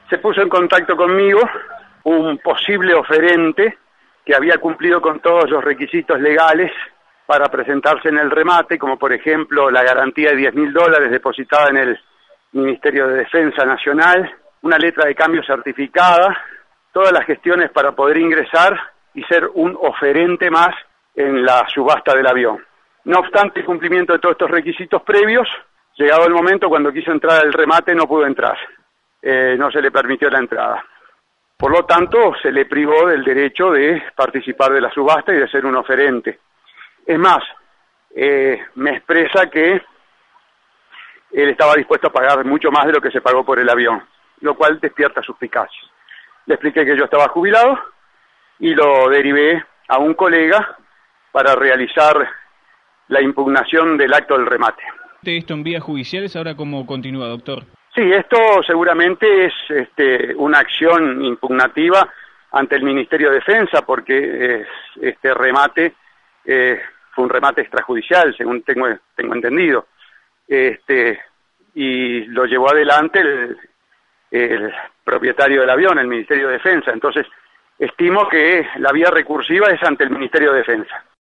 Se puso en contacto conmigo un posible oferente que había cumplido con todos los requisitos legales para presentarse en el remate, como por ejemplo la garantía de $10.000 depositada en el Ministerio de Defensa Nacional, una letra de cambio certificada, todas las gestiones para poder ingresar y ser un oferente más en la subasta del avión. No obstante el cumplimiento de todos estos requisitos previos, llegado el momento cuando quiso entrar al remate no pudo entrar, no se le permitió la entrada. Por lo tanto, se le privó del derecho de participar de la subasta y de ser un oferente. Es más, me expresa que él estaba dispuesto a pagar mucho más de lo que se pagó por el avión, lo cual despierta suspicacias. Le expliqué que yo estaba jubilado y lo derivé a un colega para realizar la impugnación del acto del remate. ¿Esto en vías judiciales ahora cómo continúa, doctor? Sí, esto seguramente es una acción impugnativa ante el Ministerio de Defensa, porque este remate fue un remate extrajudicial, según tengo entendido. Y lo llevó adelante el propietario del avión, el Ministerio de Defensa. Entonces, estimo que la vía recursiva es ante el Ministerio de Defensa.